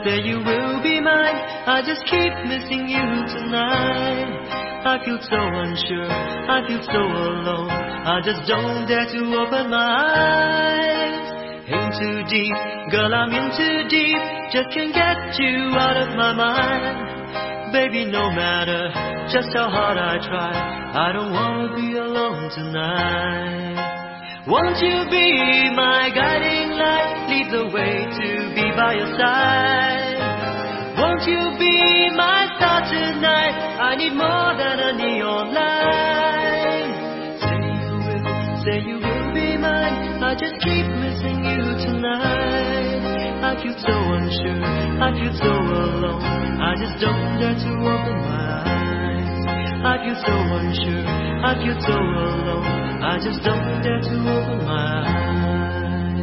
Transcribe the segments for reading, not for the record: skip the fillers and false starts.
say you will be mine. I just keep missing you tonight. I feel so unsure, I feel so alone. I just don't dare to open my eyes. In too deep, girl, I'm in too deep. Just can't get you out of my mind. Baby, no matter just how hard I try, I don't wanna be alone tonight. Won't you be my guiding light? Lead the way to be by your side. Won't you be my star tonight? I need more than a neon light. Say you will be mine. I just keep missing you tonight. I feel so unsure, I feel so alone. I just don't dare to open my eyes. I feel so unsure, I feel so alone. I just don't dare to open my eyes.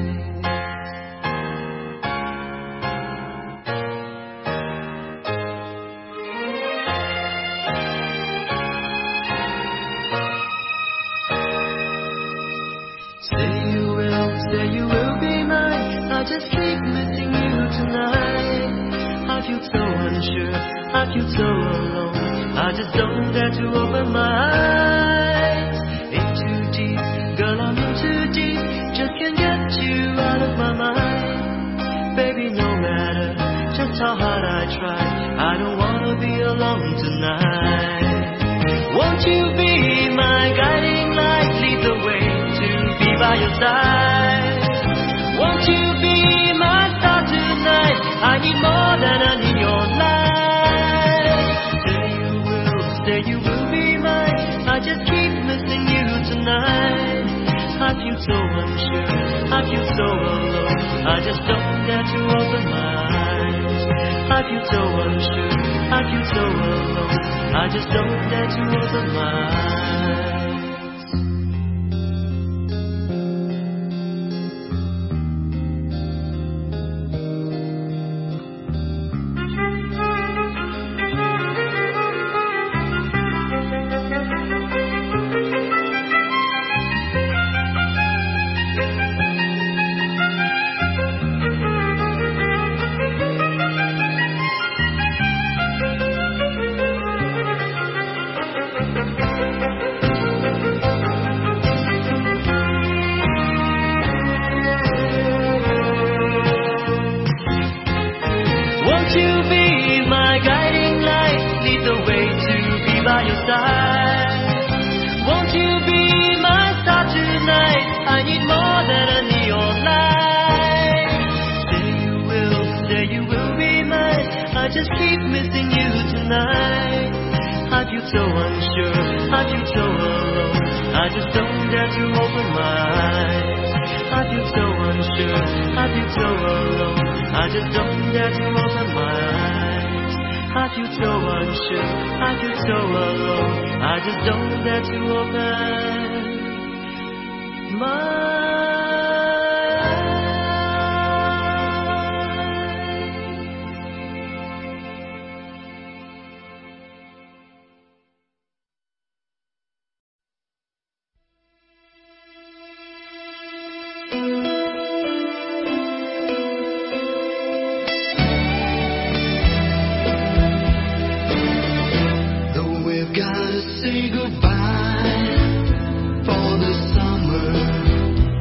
Say you will be mine. I just keep missing you tonight. I feel so unsure, I feel so alone. I just don't dare to open my eyes. In too deep, girl, I'm in too deep. Just can't get you out of my mind. Baby, no matter just how hard I try, I don't wanna be alone tonight. Won't you be my guiding light? Lead the way to be by your side. Won't you be my star tonight? I need more than a neon light. Say you will be mine. I just keep missing you tonight. I feel so unsure, I feel so alone. I just don't dare to open my eyes. I feel so unsure, I feel so alone. I just don't dare to open my eyes. Won't you be my guiding light? Lead the way to be by your side. Won't you be my star tonight? I need more than a neon light. Say you will be mine. I just keep missing you tonight. I feel so unsure, I feel so alone. I just don't dare to open my eyes. I feel so unsure, I feel so alone. I just don't dare to open my eyes. I feel so unsure, I feel so alone. I just don't dare to open my eyes. Gotta say goodbye for the summer.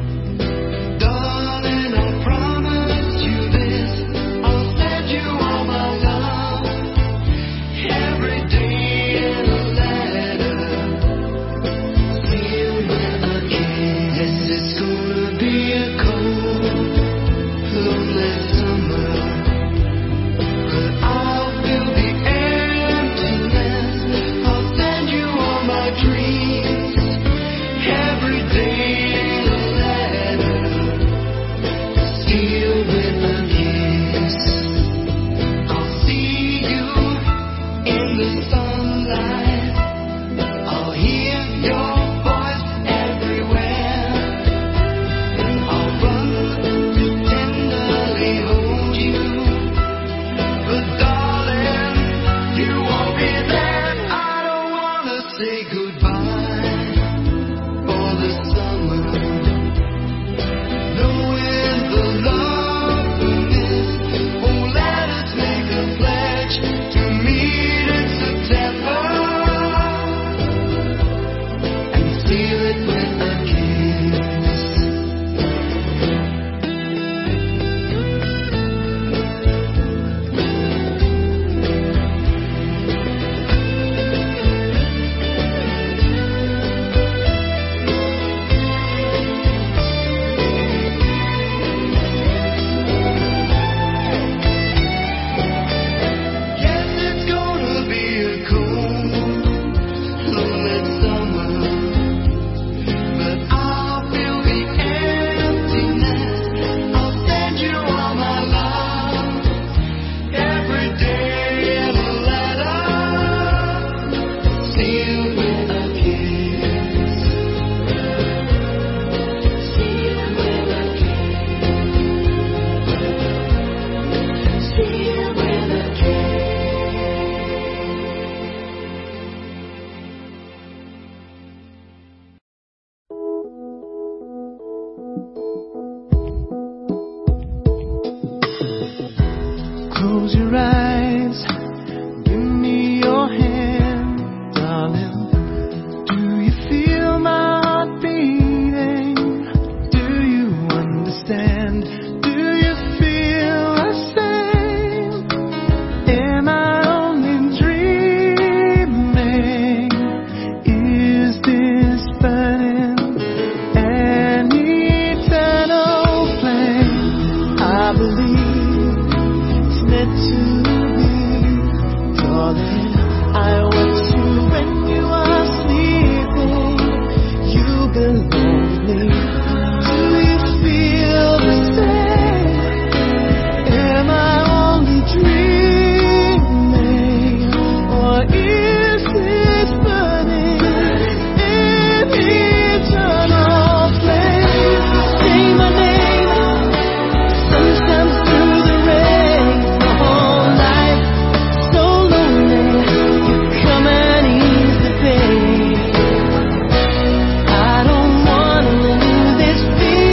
Close your eyes, give me your hand, darling. Do you feel my heart beating? Do you understand? Do you feel the same? Am I only dreaming? Is this burning an eternal flame? I believe it's meant to be, darling. I watch you when you are sleeping. You belong with me. Do you feel the same? Am I only dreaming? Or is this burning an eternal flame? Say my name. Sun shines through the rain. The whole night so lonely. You come and ease the pain. I don't wanna lose this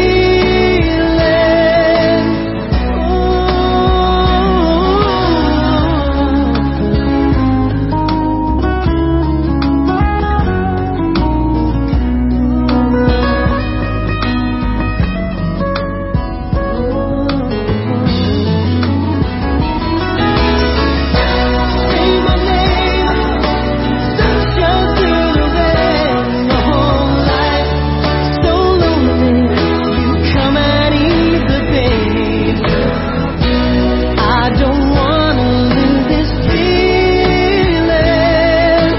feeling. Say my name. Sun shines through the rain. The whole night so lonely. You come and ease the pain. I don't wanna lose this feeling.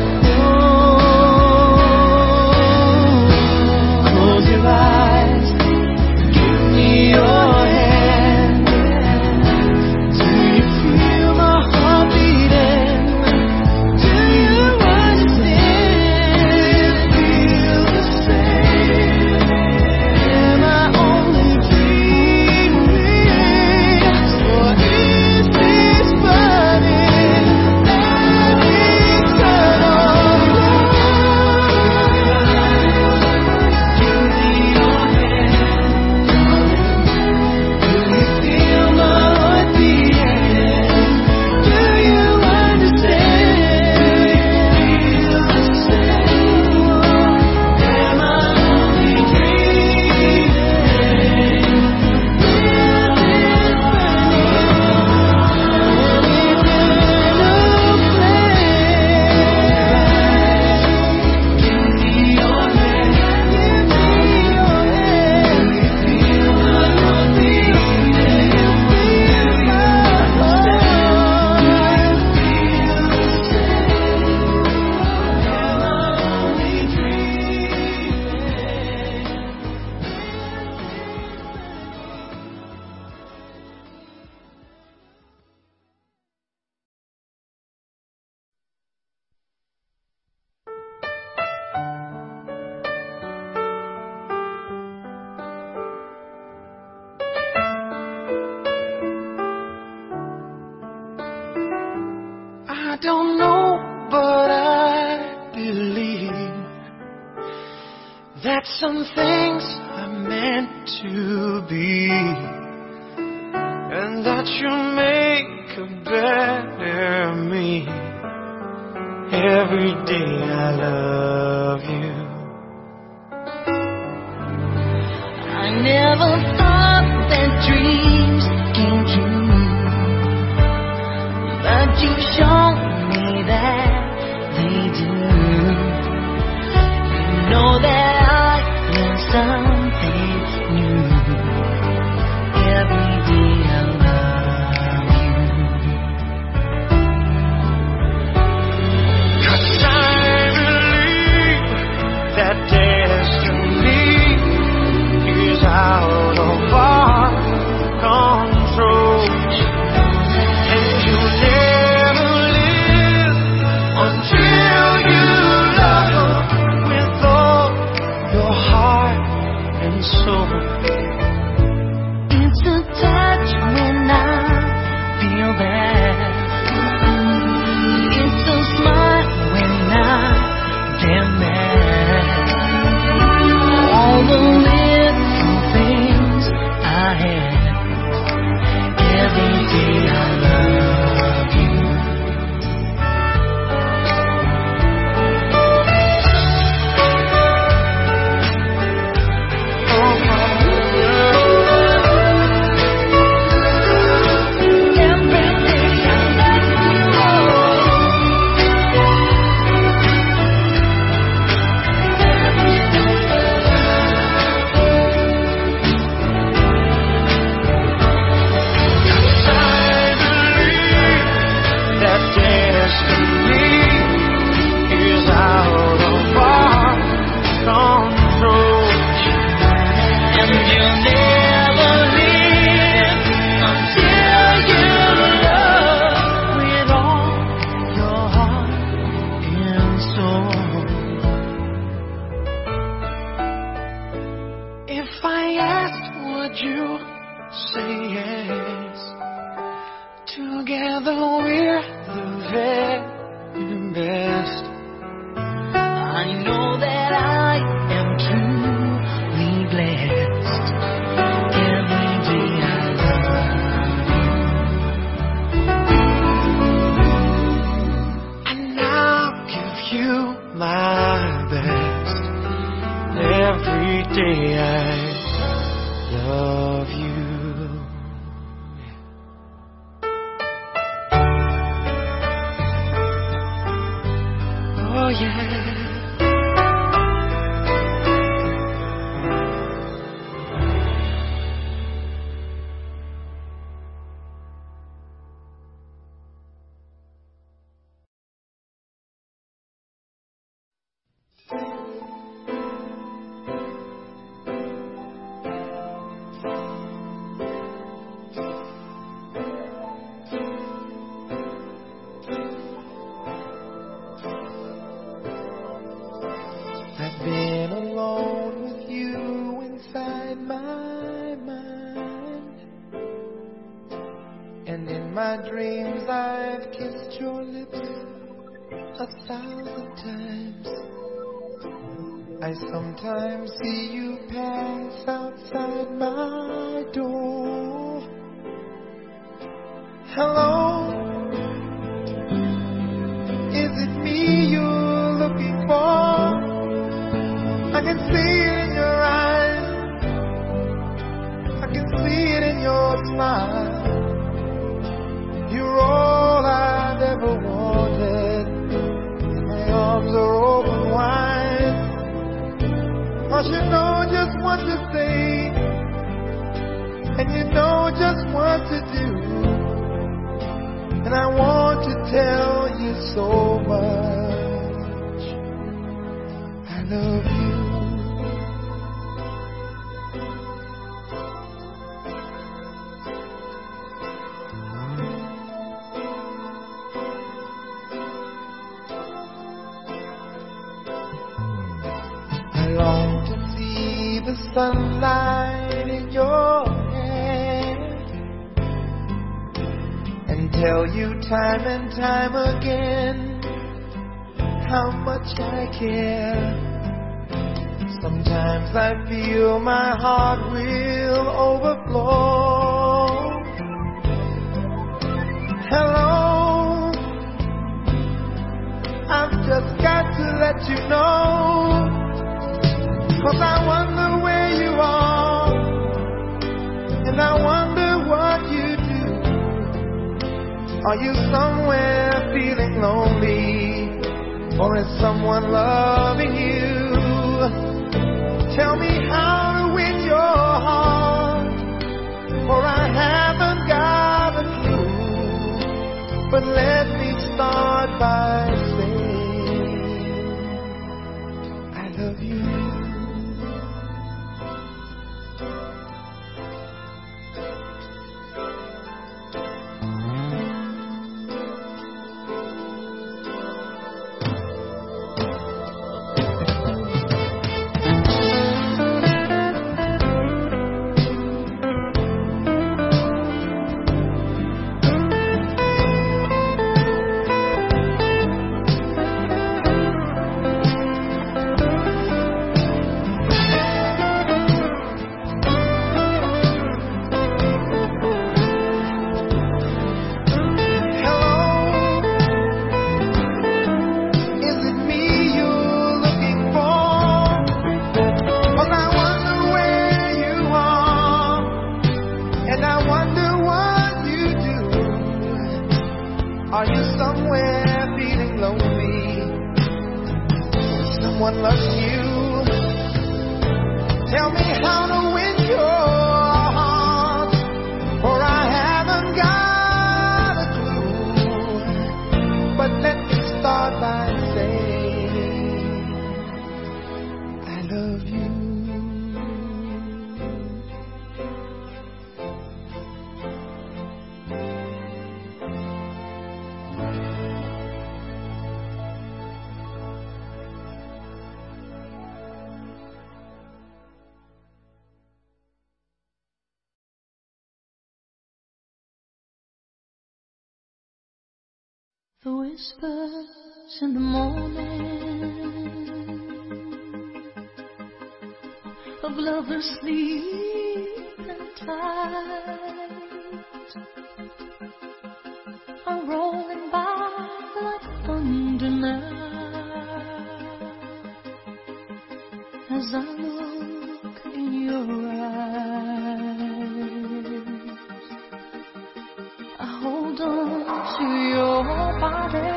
Close your eyes, give me your hand. Do you feel my heart beating? Do you understand? Feel the same? Am I only dreaming? Or is this burning an eternal flame? Give me your hand, darling. Do you feel my heart beating? Do you understand? Feel the same? Am I only dreaming? I don't know, but I believe that some things are meant to be, and that you'll make a better me. Every day I love you. I never thought that dreams came true, but you've shown me that they do. You know that I learned something new. Every day I love you. 'Cause I believe Together we're the very best. I know that I am truly blessed. Every day I love you, and I'll give you my best. Every day I love you. Oh yeah. I've been alone with you inside my mind, and in my dreams I've kissed your lips 1,000 times. I sometimes see you pass outside my door. Hello, is it me you're looking for? I can see it in your eyes, I can see it in your smile. You're all I've ever wanted, and my arms are open wide. 'Cause you know just what to say, and you know just what to do, and I want to tell you so much. I love you. I long to see the sunlight in your hair and tell you time and time again how much I care. Sometimes I feel my heart will overflow. Hello, I've just got to let you know, 'cause I wonder where you are, and I wonder what you do. Are you somewhere feeling lonely, or is someone loving you? Tell me how to win your heart, for I haven't got a clue. But let me start by saying I love you. Are you somewhere feeling lonely? Someone loves you. Tell me how to win your heart, for I haven't got a clue. But let me start by saying I love you. the whispers in the morning of lovers sleeping tight are rolling by like thunder now as I look in your eyes. I hold on to your body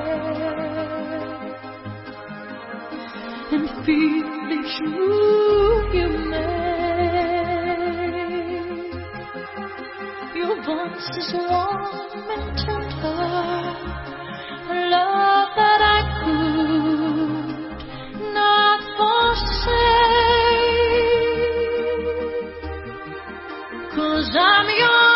and feel each move you make. Your voice is warm and tender, a love that I could not forsake, 'cause I'm your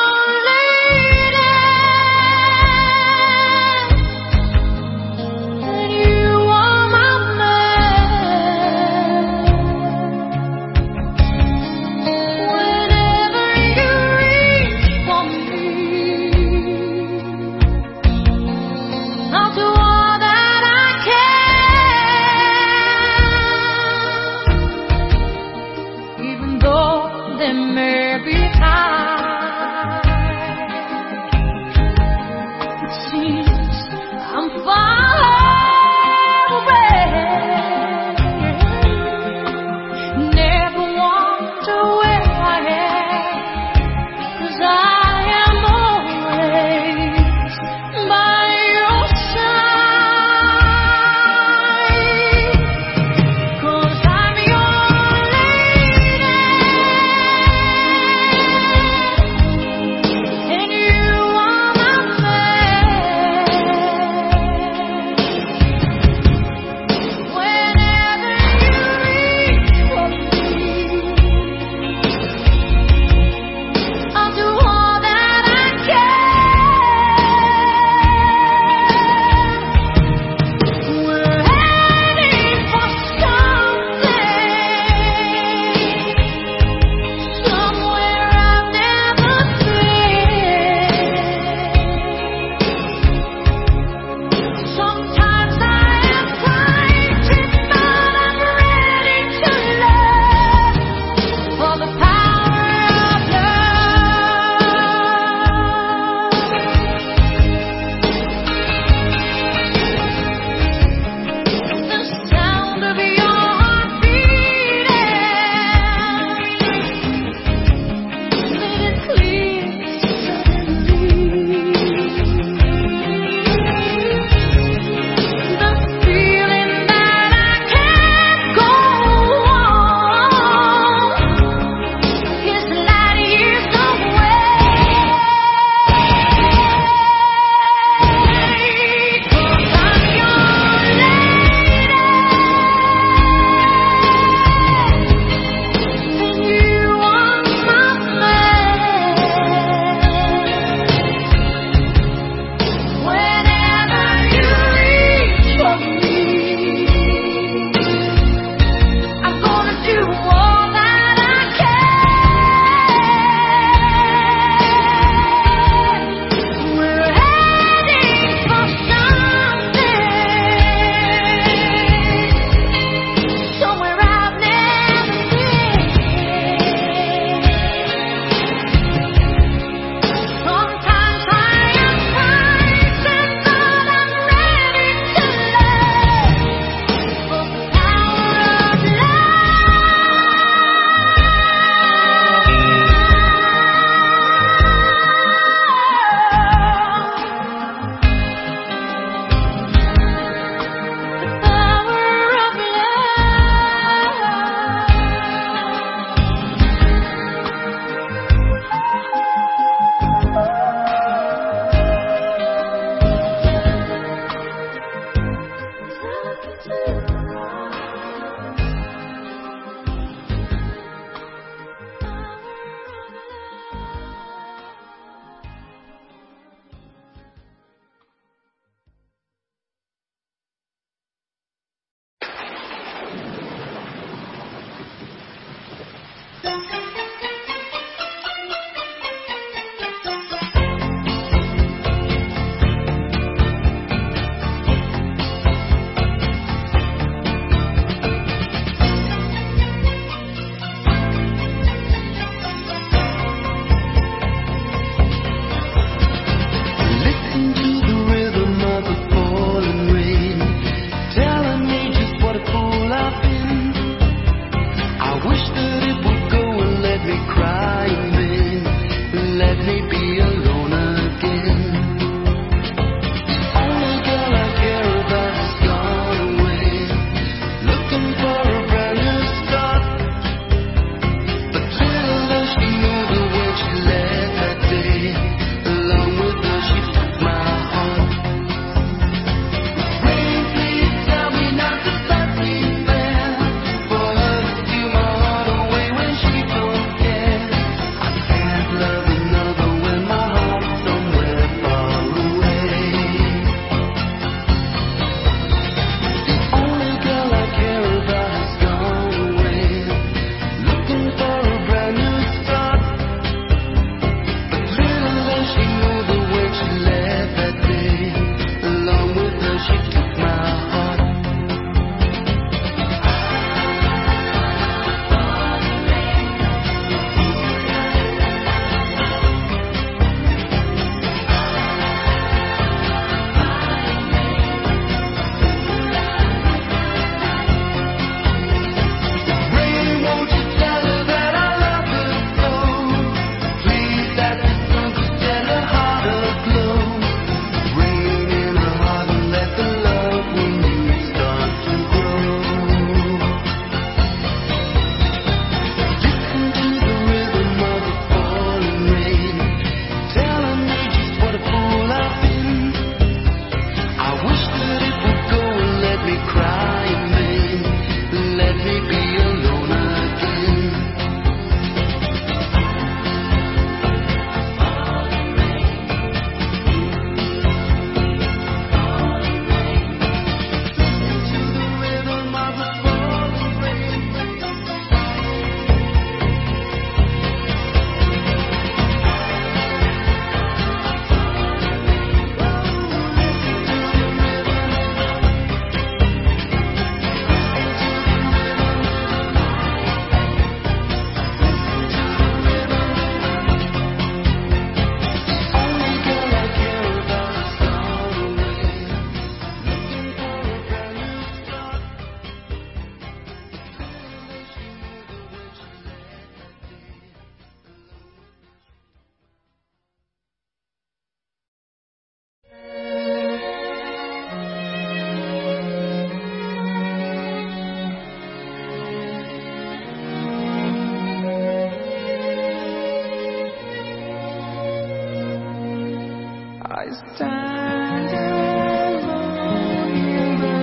stand alone in the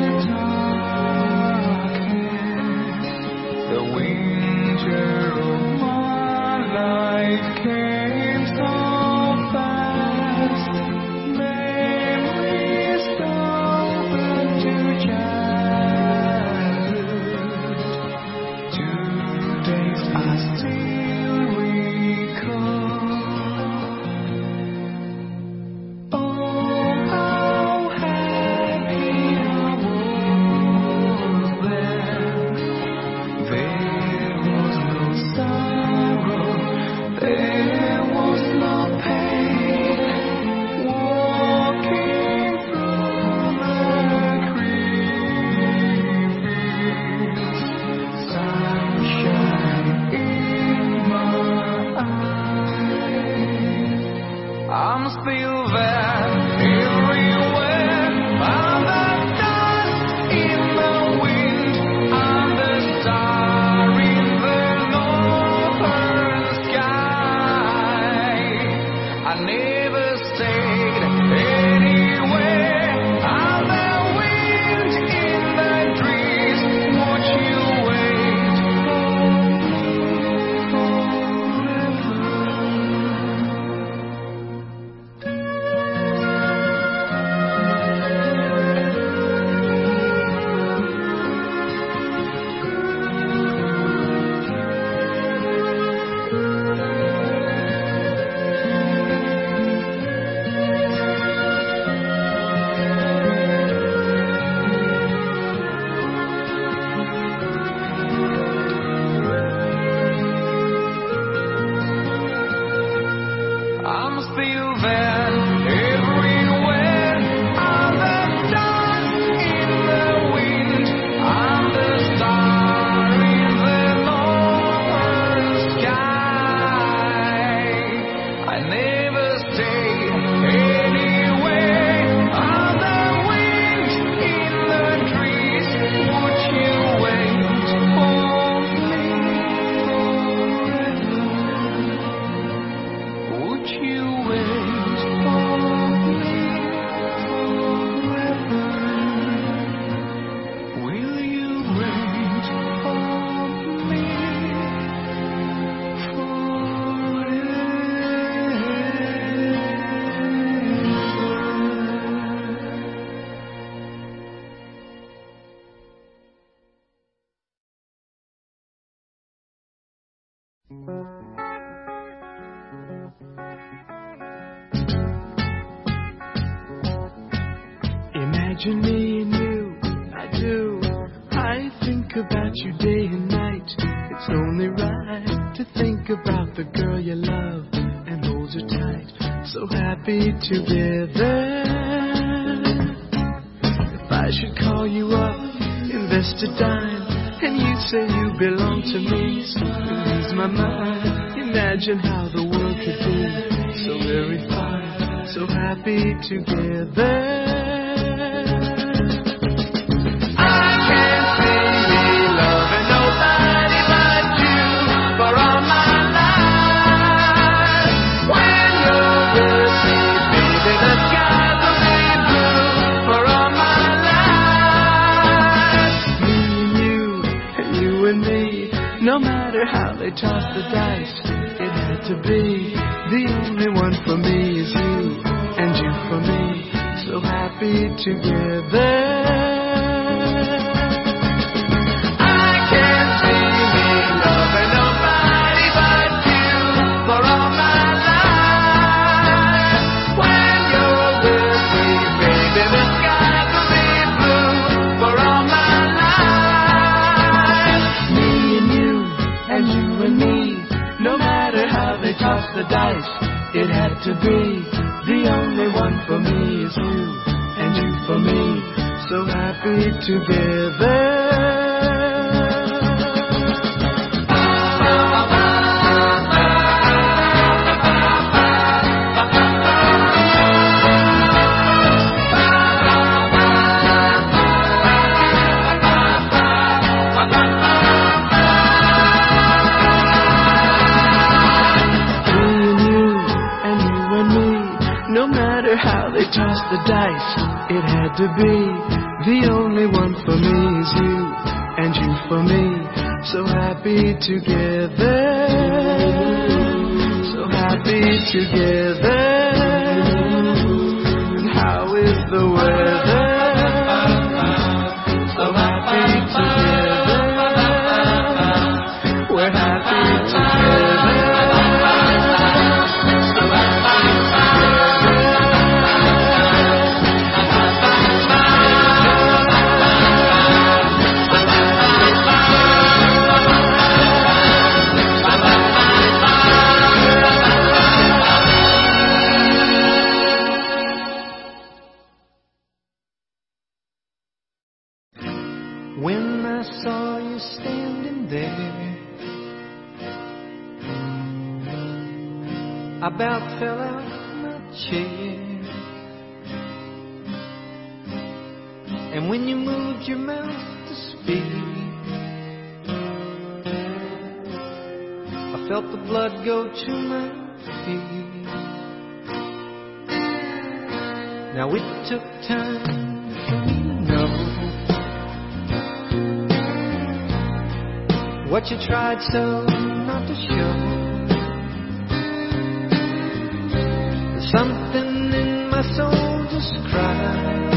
darkness. The winter of my life came so fast. Memories come back to childhood. 2 days I still recall. Oh, how happy I was then. There was no sorrow, there was no pain. Walking through the green fields, sunshine in my eyes. I'm still there, everywhere. I'm the dust in the wind. I'm the star in the northern sky. I never stayed anywhere. I'm the wind in the trees. Watch you wait I'm still there, everywhere. I'm the dust in the wind. I'm the star in the northern sky. I never stayed anywhere. I'm the wind in the trees. Would you wait for me forever? Would you wait for me forever? Will you wait for me Imagine me and you, I do. I think about you day and night. It's only right to think about the girl you love and hold her tight. So happy together. If I should call you up, invest a dime, and you say you belong to me, so lose my mind. Imagine how the world could be so very fine, so happy together. No matter how they toss the dice, it had to be. The only one for me is you, and you for me, so happy together. The dice, it had to be. The only one for me is you, and you for me, so happy together. the dice, it had to be. The only one for me is you, and you for me. So happy together, so happy together. And how is the weather? So happy together, we're happy together. When I saw you standing there, I about fell out my chair. And when you moved your mouth to speak, I felt the blood go to my feet. Now it took time for me to know what you tried so not to show. There's something in my soul just cried.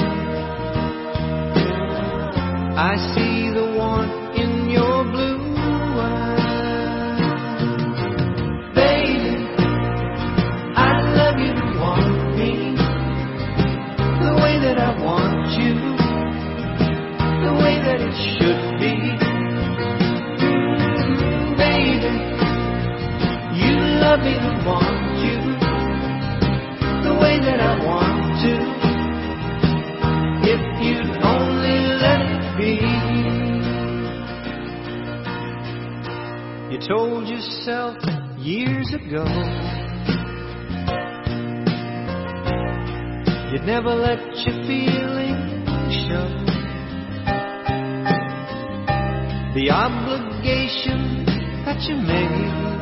I see the warmth in your blue eyes. Baby, I'd love you to want me the way that I want you, the way that it should be. Love me to want you the way that I want to, if you'd only let it be. You told yourself years ago you'd never let your feelings show. The obligation that you made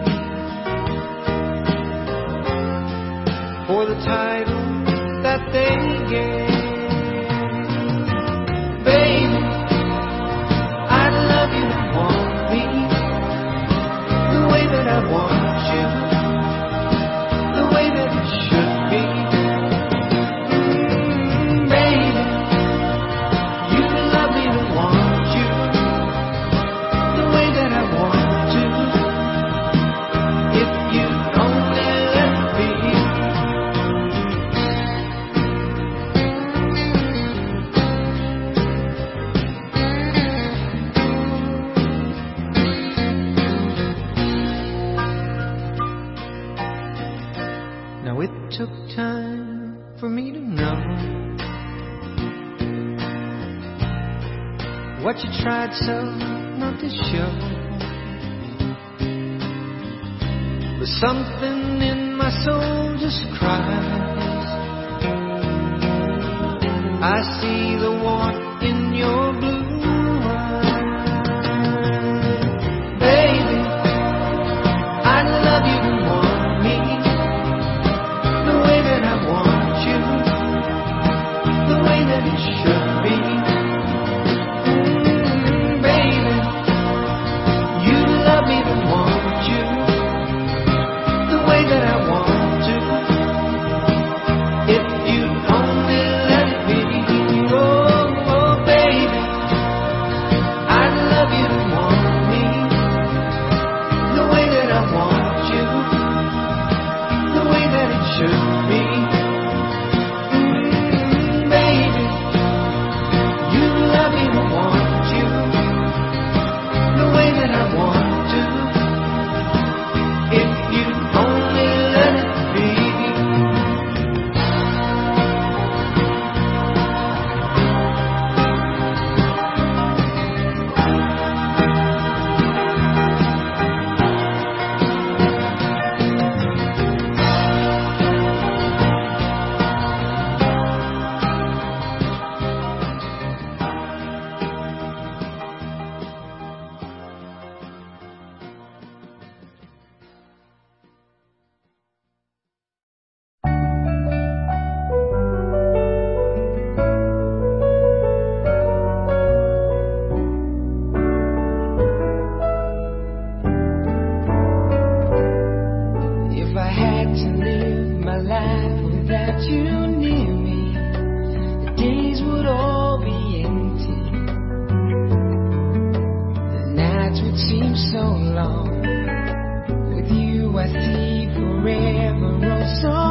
for the title that they gave. Baby, I'd love you to want me the way that I want you, the way that it should be. Baby, you love me to want you the way that I want to, if you only let me. Now it took time for me to know what you tried so not to show. But something in my soul just cries. I see the warmth in your blue eyes. Baby, I'd love you to want me the way that I want you, the way that it should be. Baby, you love me to want you the way that I want to, if you only let me go. so long. With you I see forever, oh so